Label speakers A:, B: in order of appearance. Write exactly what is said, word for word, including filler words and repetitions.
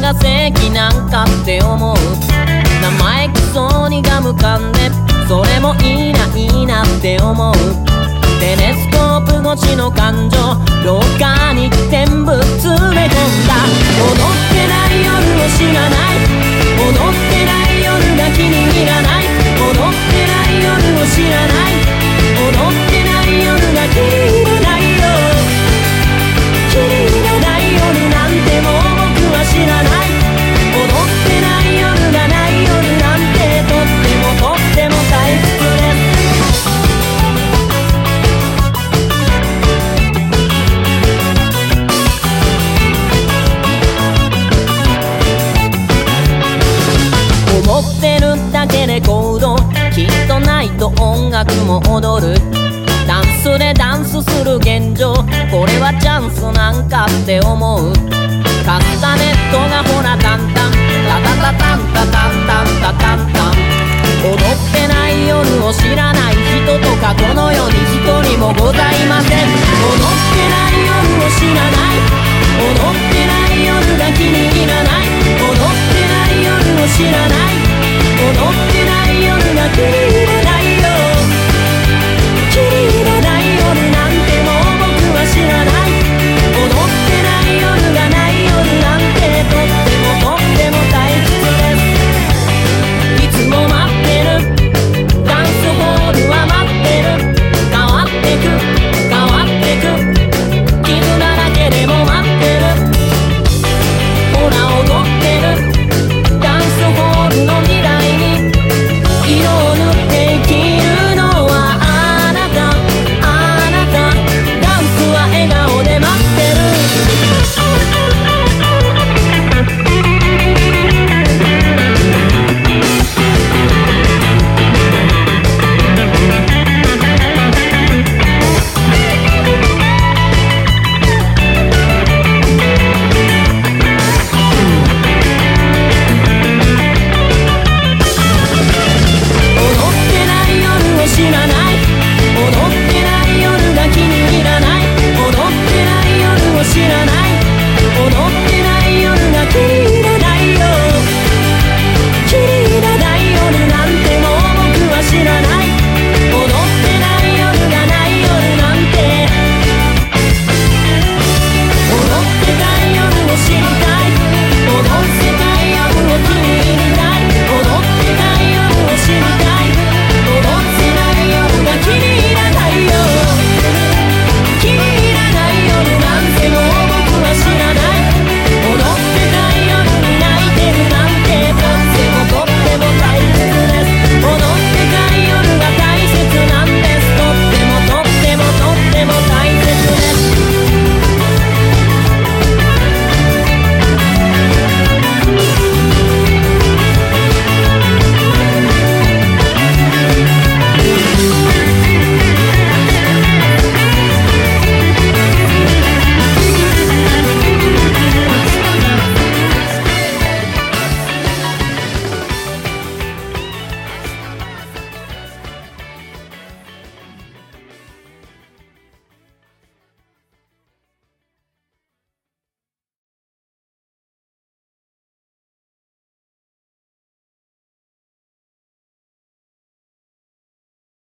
A: が正義なんかって思う。生意気そうにガム噛んでそれもいいないいなって思う。テレスコープ越しの感情廊下に全部詰め込んだ。踊ってない夜を知らない、踊ってない夜が気に入らない、踊ってない夜を知らない、踊ってない夜が気に入らないよ。気に入らない夜なんてもう僕は知らない。踊ってない夜がない夜なんてとってもとっても退屈です。思ってるだけで行動きっとないと音楽も踊る。ダンスでダンスする現状これはチャンスなんかって思う。